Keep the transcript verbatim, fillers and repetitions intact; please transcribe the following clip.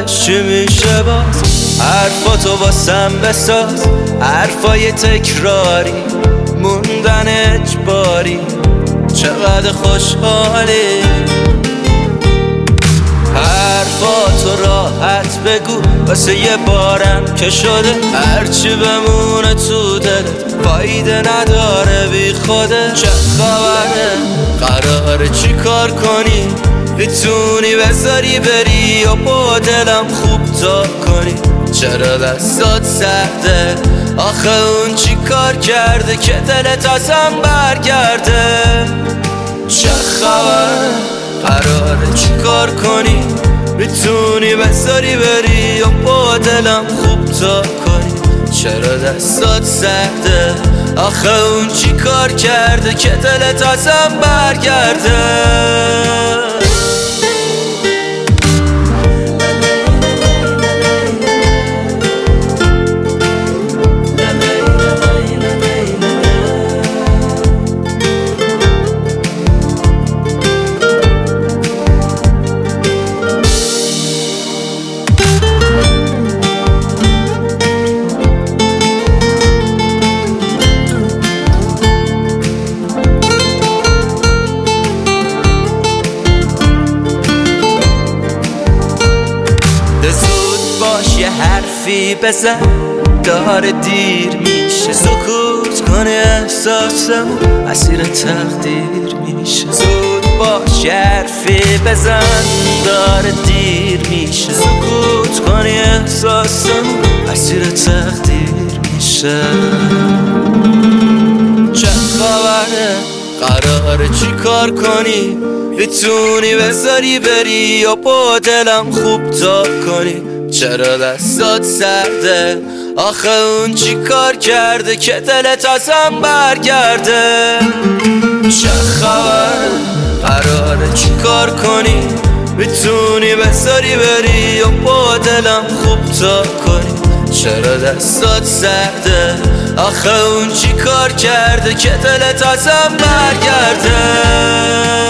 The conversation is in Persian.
چی میشه باز؟ حرفاتو واسم بساز، حرفای تکراری موندن اجباری. چقدر خوشحالی حرفاتو راحت بگو، واسه یه بارم که شده هرچی بمونه تو دلت فایده نداره بی خوده. چه خبره؟ قراره چی کار کنی؟ میتونی بذاری بری یا با دلم خوب تا کنی؟ چرا دستات سرده؟ آخه اون چی کار کرده که دلت ازم برگرده؟ چه خبره؟ قراره چی کار کنی؟ میتونی بذاری بری یا با دلم خوب تا کنی؟ چرا دستات سرده؟ آخه اون چی کار کرده که دلت ازم برگرده؟ زود باش یه حرفی بزن، داره دیر میشه. سکوت کنی احساسمون اسیر تقدیر میشه. زود باش یه حرفی بزن، داره دیر میشه. سکوت کنی احساسمون اسیر تقدیر میشه. چه خبره؟ قراره چی کار کنی؟ میتونی بذاری بری یا با دلم خوب تا کنی؟ چرا دستات سرده؟ آخه اون چی کار کرده که دلت ازم برگرده؟ چه خبره؟ قراره چی کار کنی؟ میتونی بذاری بری یا با دلم خوب تا کنی؟ چرا دستات سرده؟ آخه اون چی کار کرده که دلت ازم برگرده؟